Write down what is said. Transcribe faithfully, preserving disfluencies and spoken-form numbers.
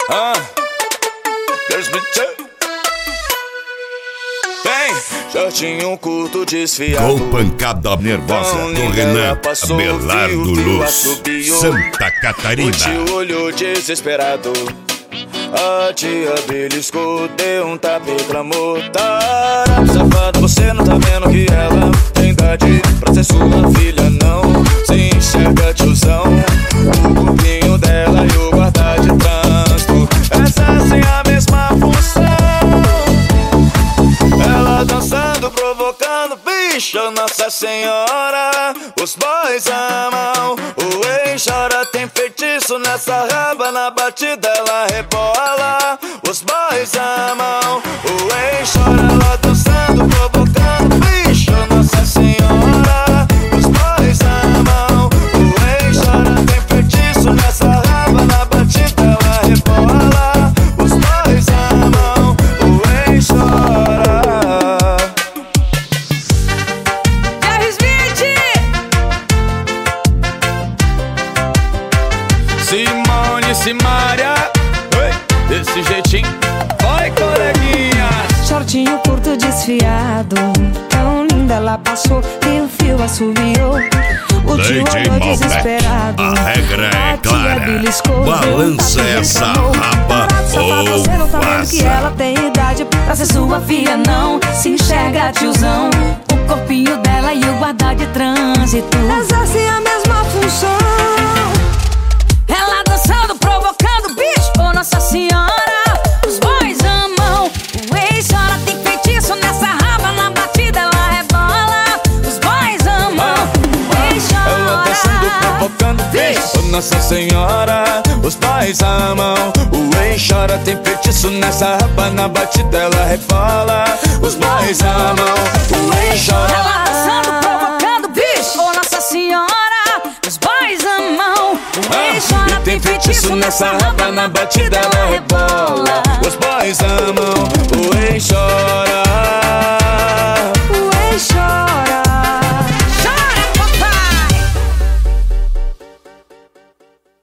Ah, dois mil e dois. Bem, shortinho curto desfiado, com pancada nervosa do Renan Abelardo Luz, Santa Catarina. O tio olhou desesperado, a tia beliscou, deu um tapa e clamou: tarado, safado, você não tá vendo que ela tem idade pra ser sua filha, não? Se enxerga, tiozão, o corpinho dela e o guarda de trânsito, essa sem a mesma função. Ela dançando, provocando, bicho, Nossa Senhora. Os boys amam, o ex chora, tem feitiço nessa raba, na batida ela rebola. Os boys amam, o ex chora, ela dançando, provocando, bicho, Nossa Senhora. Os boys amam, o ex chora, tem feitiço nessa raba, na batida ela rebola. Os boys amam, o ex chora. Simone, Simária, oi, desse jeitinho, vai coleguinha. Shortinho curto desfiado, tão linda ela passou e o fio assobiou. O tio olhou desesperado, a regra é clara, balança essa raba ou você não tá vendo que ela passa. tem idade pra ser sua filha, não? Se enxerga, tiozão, o corpinho dela e o guarda de trânsito exercem a mesma função. Ela dançando, provocando, bicho, oh Nossa Senhora. Os boys amam, o ex chora, tem feitiço nessa raba, na batida ela rebola. Os boys amam, o ex chora. Ela dançando, provocando, bicho, oh Nossa Senhora. Os boys amam, o ex chora, tem feitiço nessa raba, na batida ela rebola. Os boys amam, o ex chora. Ela dançando, provocando, bicho, oh Nossa Senhora. Os boys amam, o ex chora, tem feitiço nessa raba, na batida ela rebola. Os boys amam, o ex chora.